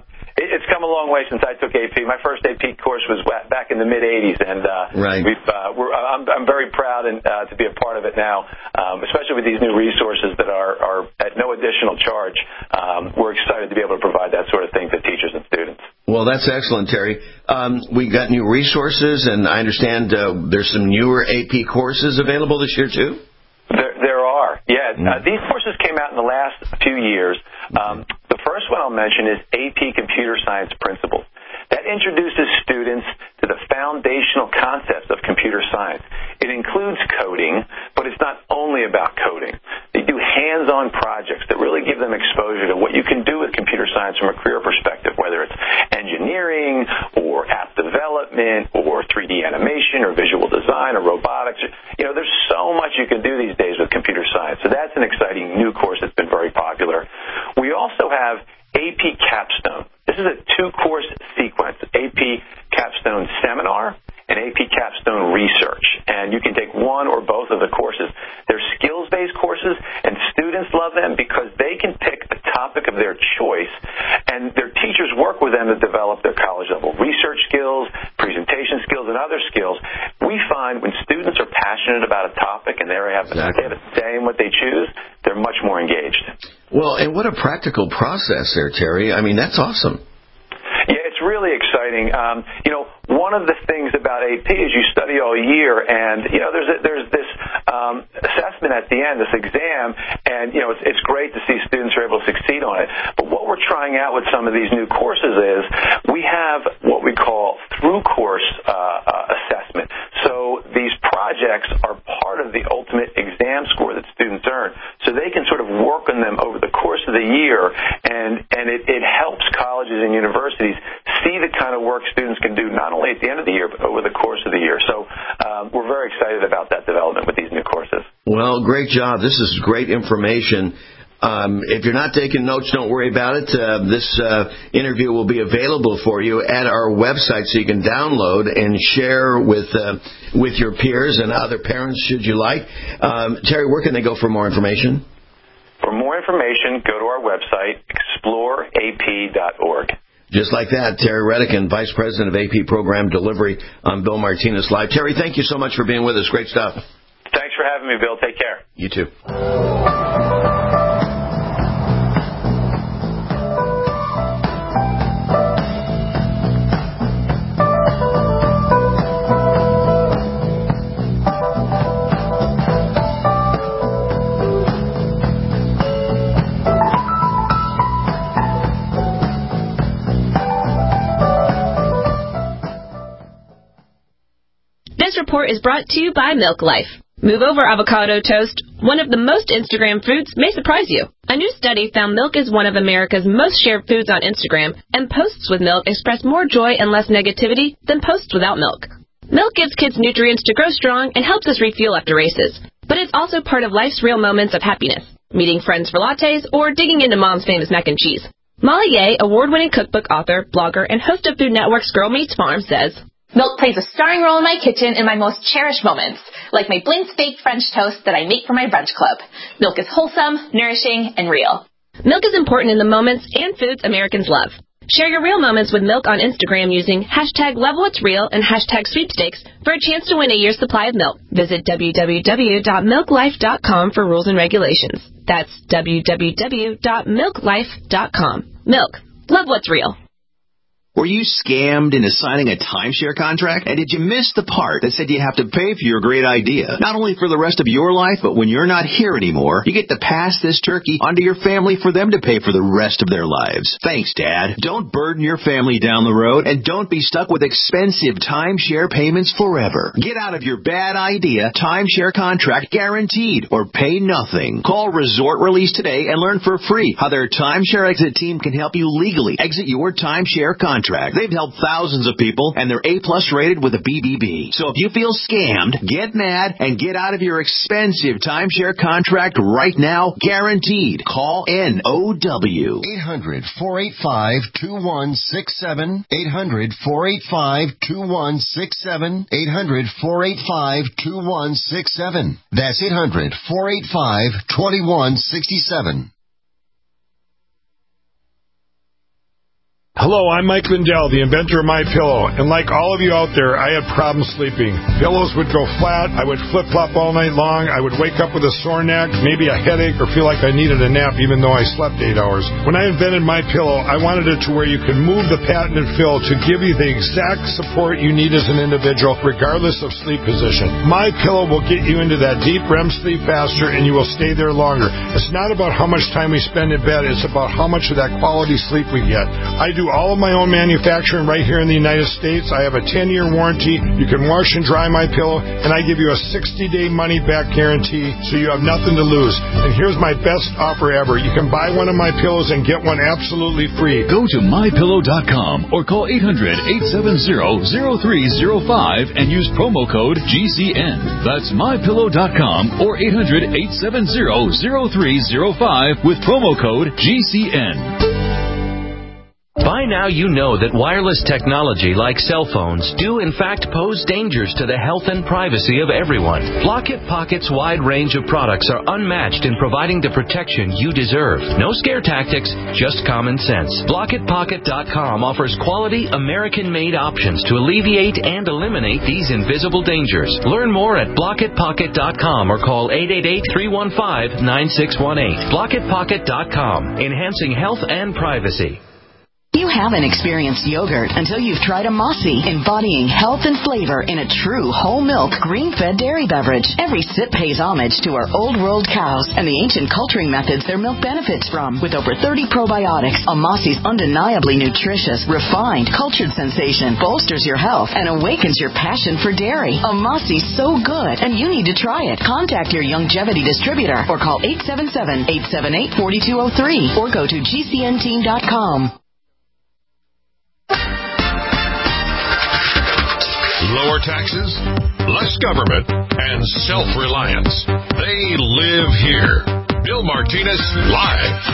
it, it's come a long way since I took A P. My first A P course was back in the mid eighties, and uh, right. we've, uh, we're, I'm, I'm very proud and, uh, to be a part of it now, um, especially with these new resources that are, are at no additional charge. Um, we're excited to be able to provide that sort of thing to teachers and students. Well, that's excellent, Terry. Um, we got new resources, and I understand uh, there's some newer A P courses available this year, too? There, there are, yeah. Mm. Uh, these courses came out in the last few years. Um, the first one I'll mention is A P Computer Science Principles. That introduces students to the foundational concepts of computer science. It includes coding, but it's not only about coding. They do hands-on projects that really give them exposure to what you can do with computer science from a career perspective, whether it's engineering or app development or three D animation or visual design or robotics. You know, there's so much you can do these days with computer science. So that's an exciting new course that's been very popular. We also have A P Capstone. This is a two-course sequence, A P Capstone Seminar and A P Capstone Research. And you can take one or both of the courses. They're skills-based courses, and students love them because they can pick a topic of their choice, and their teachers work with them to develop their college-level research skills, presentation skills, and other skills. We find when students are passionate about a topic and they have, exactly. they have a say in what they choose, they're much more engaged. Well, and what a practical process there, Terry. I mean, that's awesome. Yeah, it's really exciting. Um, you know, one of the things about A P is you study all year, and, you know, there's a, there's this um, assessment at the end, this exam, and, you know, it's, it's great to see students are able to succeed on it. But what we're trying out with some of these new courses is we have what we call through-course uh, uh, assessment. So these projects are part of the ultimate exam score that students earn. So they can sort of work on them over the course of the year, and, and it, it helps colleges and universities see the kind of work students can do not only at the end of the year, but over the course of the year. So um, we're very excited about that development with these new courses. Well, great job. This is great information. Um, if you're not taking notes, don't worry about it. Uh, this uh, interview will be available for you at our website, so you can download and share with uh, with your peers and other parents, should you like. Um, Terry, where can they go for more information? For more information, go to our website, explore A P dot org. Just like that, Terry Redican, Vice President of A P Program Delivery on Bill Martinez Live. Terry, thank you so much for being with us. Great stuff. Thanks for having me, Bill. Take care. You too. This report is brought to you by Milk Life. Move over avocado toast. One of the most Instagram foods may surprise you. A new study found milk is one of America's most shared foods on Instagram, and posts with milk express more joy and less negativity than posts without milk. Milk gives kids nutrients to grow strong and helps us refuel after races. But it's also part of life's real moments of happiness, meeting friends for lattes or digging into mom's famous mac and cheese. Molly Ye, award-winning cookbook author, blogger, and host of Food Network's Girl Meets Farm, says, Milk plays a starring role in my kitchen in my most cherished moments, like my Blintz baked French toast that I make for my brunch club. Milk is wholesome, nourishing, and real. Milk is important in the moments and foods Americans love. Share your real moments with Milk on Instagram using hashtag LoveWhat'sReal and hashtag sweepstakes for a chance to win a year's supply of milk. Visit w w w dot milk life dot com for rules and regulations. That's w w w dot milk life dot com. Milk. Love what's real. Were you scammed into signing a timeshare contract? And did you miss the part that said you have to pay for your great idea? Not only for the rest of your life, but when you're not here anymore, you get to pass this turkey onto your family for them to pay for the rest of their lives. Thanks, Dad. Don't burden your family down the road, and don't be stuck with expensive timeshare payments forever. Get out of your bad idea timeshare contract guaranteed, or pay nothing. Call Resort Release today and learn for free how their timeshare exit team can help you legally exit your timeshare contract. They've helped thousands of people, and they're A plus rated with a B B B. So if you feel scammed, get mad and get out of your expensive timeshare contract right now, guaranteed. Call N O W. eight hundred, four eight five, two one six seven. eight hundred, four eight five, two one six seven. eight hundred, four eight five, two one six seven. That's eight hundred, four eight five, two one six seven. Hello, I'm Mike Lindell, the inventor of MyPillow, and like all of you out there, I had problems sleeping. Pillows would go flat, I would flip-flop all night long, I would wake up with a sore neck, maybe a headache, or feel like I needed a nap even though I slept eight hours. When I invented MyPillow, I wanted it to where you could move the patented fill to give you the exact support you need as an individual, regardless of sleep position. MyPillow will get you into that deep R E M sleep faster, and you will stay there longer. It's not about how much time we spend in bed, it's about how much of that quality sleep we get. I do all of my own manufacturing right here in the United States. I have a ten-year warranty. You can wash and dry my pillow, and I give you a sixty-day money-back guarantee, so you have nothing to lose. And here's my best offer ever. You can buy one of my pillows and get one absolutely free. Go to my pillow dot com or call eight hundred, eight seven zero, zero three zero five and use promo code G C N. That's my pillow dot com or eight hundred, eight seven zero, zero three zero five with promo code G C N. By now you know that wireless technology like cell phones do in fact pose dangers to the health and privacy of everyone. Blockit Pocket's wide range of products are unmatched in providing the protection you deserve. No scare tactics, just common sense. Blockit Pocket dot com offers quality American-made options to alleviate and eliminate these invisible dangers. Learn more at Blockit Pocket dot com or call eight eight eight, three one five, nine six one eight. Blockit Pocket dot com, enhancing health and privacy. You haven't experienced yogurt until you've tried a Mossy, embodying health and flavor in a true whole milk, green-fed dairy beverage. Every sip pays homage to our old world cows and the ancient culturing methods their milk benefits from. With over thirty probiotics, a Mossy's undeniably nutritious, refined, cultured sensation bolsters your health and awakens your passion for dairy. A Mossy's so good, and you need to try it. Contact your Youngevity distributor or call eight seven seven, eight seven eight, four two zero three or go to G C N team dot com. Lower taxes, less government, and self-reliance. They live here. Bill Martinez, live.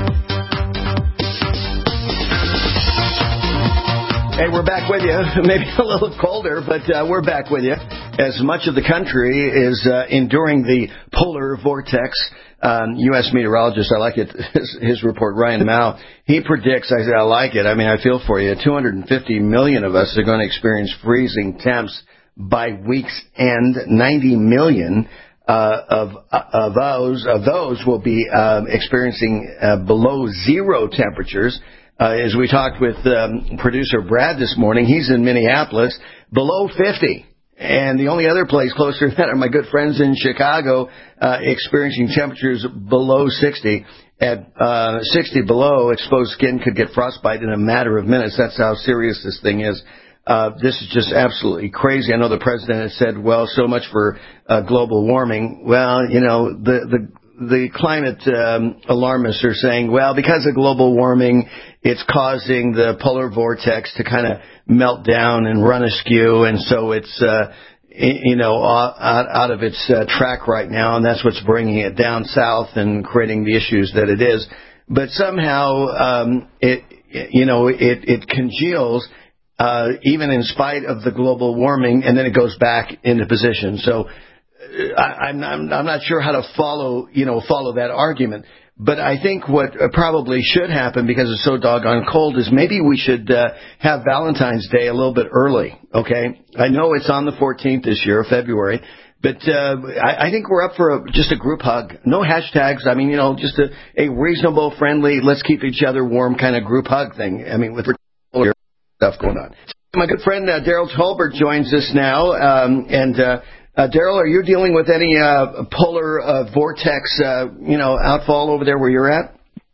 Hey, we're back with you. Maybe a little colder, but uh, we're back with you. As much of the country is uh, enduring the polar vortex. Um, U S meteorologist, I like it, his, his report, Ryan Mao, he predicts, I, I like it, I mean, I feel for you, two hundred fifty million of us are going to experience freezing temps by week's end. ninety million uh, of, of those of those will be um, experiencing uh, below zero temperatures. Uh, as we talked with um, producer Brad this morning, he's in Minneapolis, below fifty. And the only other place closer to that are my good friends in Chicago, uh, experiencing temperatures below sixty. At uh, sixty below, exposed skin could get frostbite in a matter of minutes. That's how serious this thing is. Uh, this is just absolutely crazy. I know the president has said, well, so much for uh, global warming. Well, you know, the, the, the climate um, alarmists are saying, well, because of global warming, it's causing the polar vortex to kind of melt down and run askew, and so it's, uh, you know, out, out of its uh, track right now, and that's what's bringing it down south and creating the issues that it is. But somehow, um, it, you know, it, it congeals, uh, even in spite of the global warming, and then it goes back into position. So I, I'm, I'm, I'm not sure how to follow, you know, follow that argument. But I think what probably should happen, because it's so doggone cold, is maybe we should uh, have Valentine's Day a little bit early, okay? I know it's on the fourteenth this year, February, but uh, I, I think we're up for a, just a group hug. No hashtags. I mean, you know, just a, a reasonable, friendly, let's keep each other warm kind of group hug thing. I mean, with stuff going on. My good friend uh, Daryl Tolbert joins us now, um, and uh, Uh, Daryl, are you dealing with any uh, polar uh, vortex, uh, you know, outfall over there where you're at?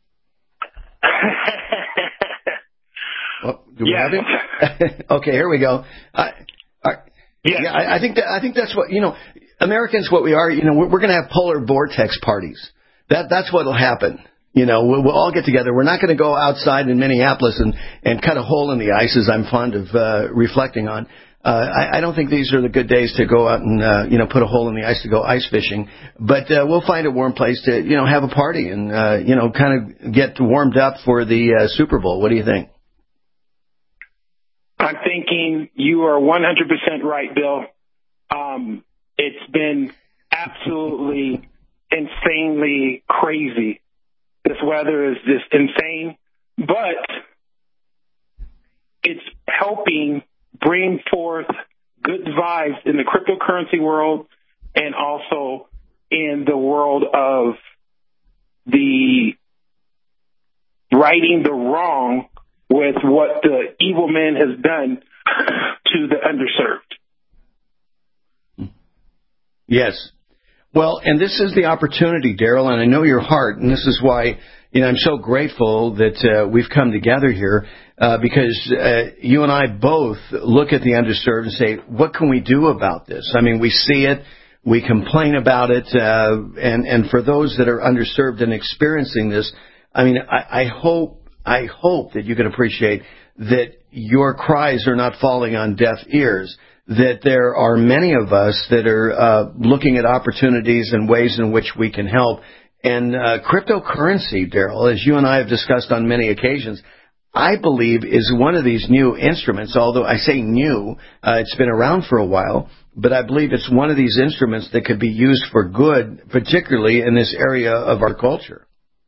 Well, do we yes. have it? Okay, here we go. Uh, uh, yes. Yeah, I, I think that I think that's what, you know, Americans, what we are. You know, we're, we're going to have polar vortex parties. That that's what'll happen. You know, we'll, we'll all get together. We're not going to go outside in Minneapolis and and cut a hole in the ice, as I'm fond of uh, reflecting on. Uh, I, I don't think these are the good days to go out and, uh, you know, put a hole in the ice to go ice fishing. But uh, we'll find a warm place to, you know, have a party and, uh, you know, kind of get warmed up for the uh, Super Bowl. What do you think? I'm thinking you are one hundred percent right, Bill. Um, it's been absolutely insanely crazy. This weather is just insane. But helping bring forth good vibes in the cryptocurrency world and also in the world of the righting the wrong with what the evil man has done to the underserved. Yes. Well, and this is the opportunity, Daryl, and I know your heart, and this is why, you know, I'm so grateful that uh, we've come together here uh, because uh, you and I both look at the underserved and say, what can we do about this? I mean, we see it, we complain about it, uh, and, and for those that are underserved and experiencing this, I mean, I, I hope I hope that you can appreciate that your cries are not falling on deaf ears, that there are many of us that are uh, looking at opportunities and ways in which we can help. And uh, cryptocurrency, Daryl, as you and I have discussed on many occasions, I believe is one of these new instruments, although I say new, uh, it's been around for a while, but I believe it's one of these instruments that could be used for good, particularly in this area of our culture.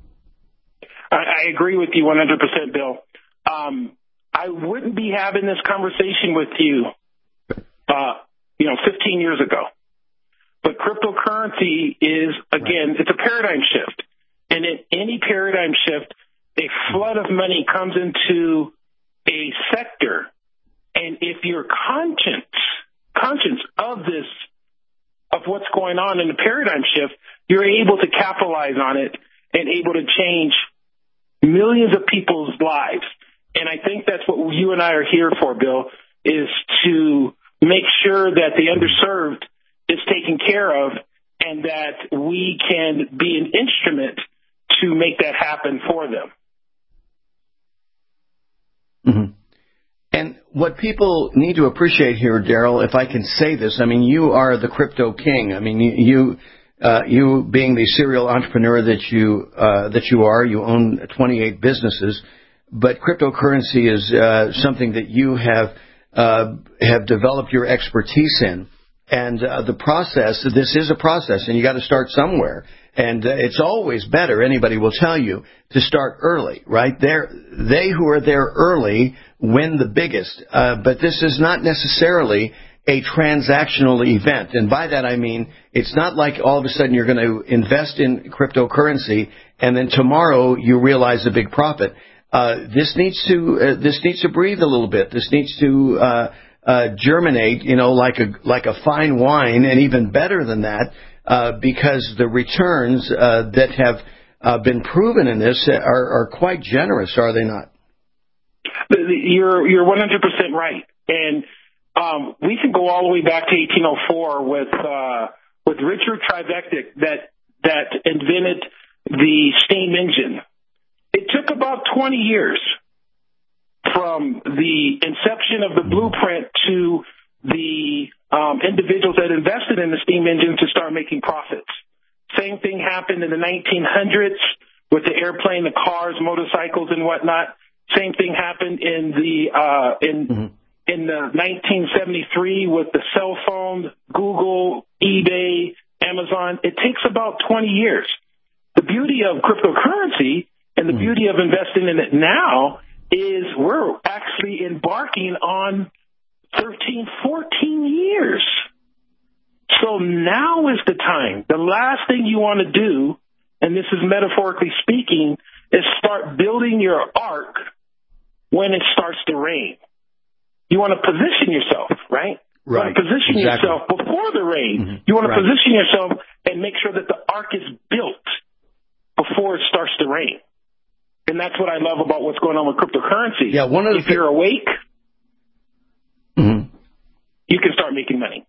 I agree with you one hundred percent, Bill. Um, I wouldn't be having this conversation with you, uh, you know, fifteen years ago. But cryptocurrency is, again, it's a paradigm shift. And in any paradigm shift, a flood of money comes into a sector. And if you're conscious, conscious of this, of what's going on in the paradigm shift, you're able to capitalize on it and able to change millions of people's lives. And I think that's what you and I are here for, Bill, is to make sure that the underserved is taken care of and that we can be an instrument to make that happen for them. Mm-hmm. And what people need to appreciate here, Daryl, if I can say this, I mean, you are the crypto king. I mean, you... Uh, you being the serial entrepreneur that you uh, that you are, you own twenty-eight businesses, but cryptocurrency is uh, something that you have uh, have developed your expertise in, and uh, the process. This is a process, and you got to start somewhere. And uh, it's always better. Anybody will tell you to start early, right? They're, they who are there early win the biggest, uh, but this is not necessarily a transactional event. And by that I mean it's not like all of a sudden you're going to invest in cryptocurrency and then tomorrow you realize a big profit. Uh, this needs to uh, this needs to breathe a little bit. This needs to uh, uh, germinate, you know, like a like a fine wine, and even better than that, uh, because the returns uh, that have uh, been proven in this are, are quite generous, are they not? You're you're one hundred percent right, and Um, we can go all the way back to eighteen oh four with uh, with Richard Trevithick that that invented the steam engine. It took about twenty years from the inception of the blueprint to the um, individuals that invested in the steam engine to start making profits. Same thing happened in the nineteen hundreds with the airplane, the cars, motorcycles, and whatnot. Same thing happened in the uh, in mm-hmm. in the nineteen seventy-three with the cell phone, Google, eBay, Amazon. It takes about twenty years. The beauty of cryptocurrency and the beauty of investing in it now is we're actually embarking on thirteen, fourteen years. So now is the time. The last thing you want to do, and this is metaphorically speaking, is start building your ark when it starts to rain. You want to position yourself, right? Right. You want to position exactly. yourself before the rain. Mm-hmm. You want to right. position yourself and make sure that the ark is built before it starts to rain. And that's what I love about what's going on with cryptocurrency. Yeah, one of the if you're awake, mm-hmm. you can start making money.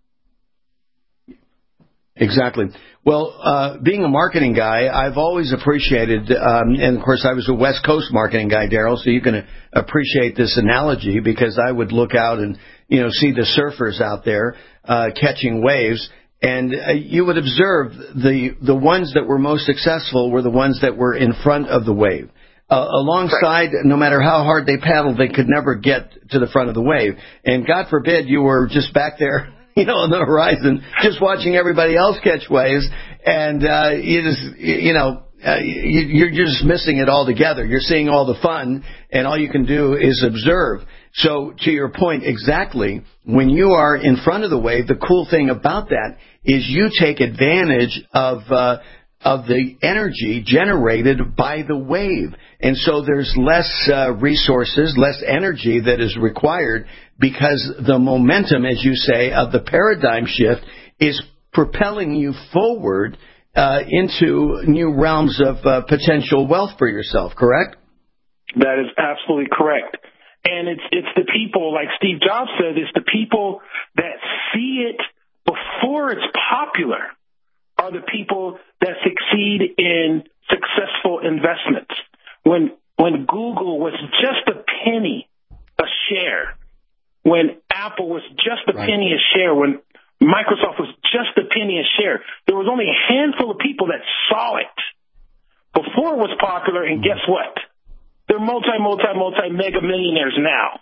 Exactly. Well, uh, being a marketing guy, I've always appreciated, um, and of course I was a West Coast marketing guy, Daryl, so you can appreciate this analogy because I would look out and, you know, see the surfers out there uh, catching waves, and uh, you would observe the the ones that were most successful were the ones that were in front of the wave. Uh, alongside, no matter how hard they paddled, they could never get to the front of the wave. And God forbid you were just back there, you know, on the horizon, just watching everybody else catch waves, and uh, you just, you know, uh, you, you're just missing it altogether. You're seeing all the fun, and all you can do is observe. So, to your point, exactly, when you are in front of the wave, the cool thing about that is you take advantage of uh, of the energy generated by the wave. And so there's less uh, resources, less energy that is required because the momentum, as you say, of the paradigm shift is propelling you forward uh, into new realms of uh, potential wealth for yourself, correct? That is absolutely correct. And it's it's the people, like Steve Jobs said, it's the people that see it before it's popular are the people that succeed in successful investments. When when Google was just a penny a share, when Apple was just a right. penny a share, when Microsoft was just a penny a share, there was only a handful of people that saw it before it was popular, and guess what? They're multi, multi, multi mega millionaires now.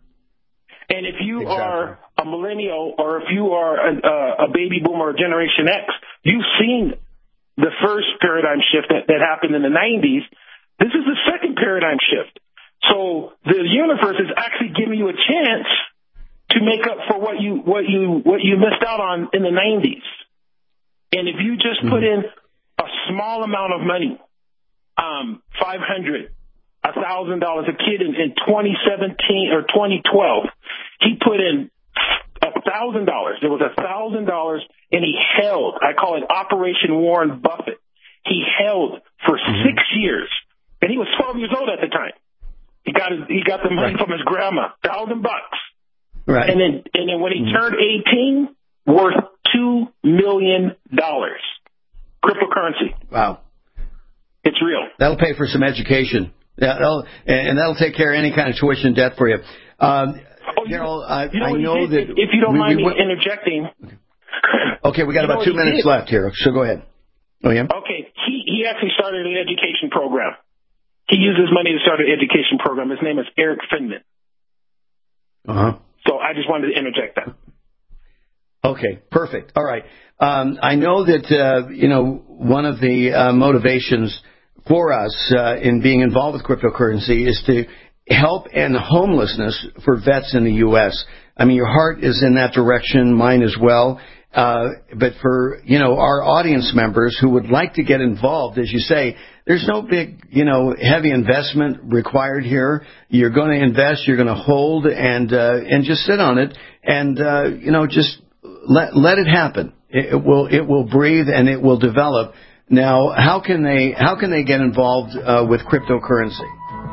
And if you exactly. are a millennial or if you are a, a baby boomer or Generation X, you've seen the first paradigm shift that, that happened in the nineties. This is the second paradigm shift. So the universe is actually giving you a chance to make up for what you what you what you missed out on in the nineties. And if you just mm-hmm. put in a small amount of money, um, five hundred, a thousand dollars, a kid in, in twenty seventeen or twenty twelve, he put in a thousand dollars. There was a thousand dollars, and he held. I call it Operation Warren Buffett. He held for mm-hmm. six years, and he was twelve years old at the time. He got his, he got the money right. from his grandma, thousand bucks. Right. And then and then when he mm-hmm. turned eighteen, worth two million dollars. Cryptocurrency. Wow. It's real. That'll pay for some education. That'll, and that'll take care of any kind of tuition debt for you. Um, oh, Daryl, I, you know I know did, that... If you don't we, mind we, me interjecting... Okay, we got about two minutes did? left here, so go ahead. Oh, yeah? Okay, he, he actually started an education program. He used his money to start an education program. His name is Eric Finman. Uh-huh. So I just wanted to interject that. Okay, perfect. All right. Um, I know that, uh, you know, one of the uh, motivations for us uh, in being involved with cryptocurrency is to help end homelessness for vets in the U S. I mean, your heart is in that direction, mine as well. Uh, but for, you know, our audience members who would like to get involved, as you say, there's no big, you know, heavy investment required here. You're going to invest, you're going to hold, and uh, and just sit on it, and uh, you know, just let let it happen. It, it will it will breathe and it will develop. Now, how can they how can they get involved uh, with cryptocurrency?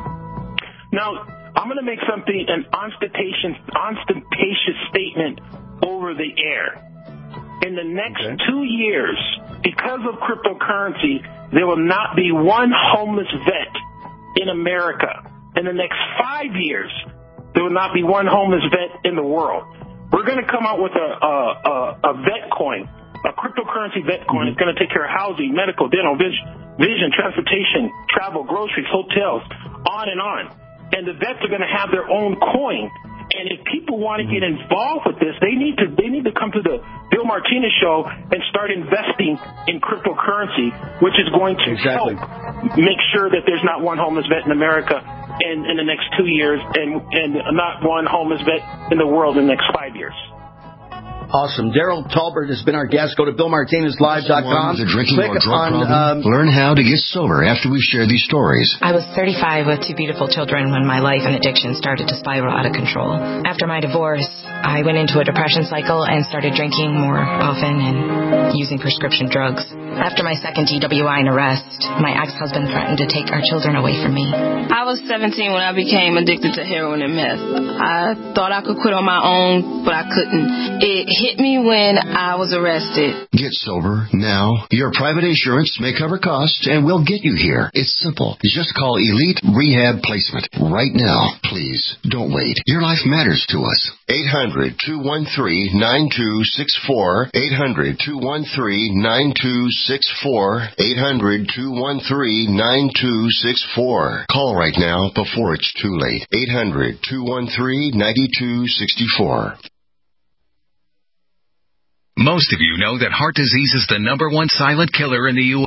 Now, I'm going to make something an ostentatious ostentatious statement over the air. In the next okay. two years, because of cryptocurrency, there will not be one homeless vet in America. In the next five years, there will not be one homeless vet in the world. We're going to come out with a, a, a, a vet coin, a cryptocurrency vet coin. Mm-hmm. It's going to take care of housing, medical, dental, vision, vision, transportation, travel, groceries, hotels, on and on. And the vets are going to have their own coin. And if people want to get involved with this, they need to they need to come to the Bill Martinez Show and start investing in cryptocurrency, which is going to exactly. help make sure that there's not one homeless vet in America in, in the next two years and, and not one homeless vet in the world in the next five years. Awesome. Daryl Talbert has been our guest. Go to bill martinez live dot com. With a drinking Click or drug on, problem. Um, Learn how to get sober after we share these stories. I was thirty-five with two beautiful children when my life and addiction started to spiral out of control. After my divorce, I went into a depression cycle and started drinking more often and using prescription drugs. After my second D W I and arrest, my ex-husband threatened to take our children away from me. I was seventeen when I became addicted to heroin and meth. I thought I could quit on my own, but I couldn't. It hit me when I was arrested. Get sober now. Your private insurance may cover costs and we'll get you here. It's simple. Just call Elite Rehab Placement right now. Please, don't wait. Your life matters to us. eight hundred, two one three, nine two six four. eight hundred, two one three, nine two six four. eight hundred, two one three, nine two six four. Call right now before it's too late. eight hundred, two one three, nine two six four. Most of you know that heart disease is the number one silent killer in the U S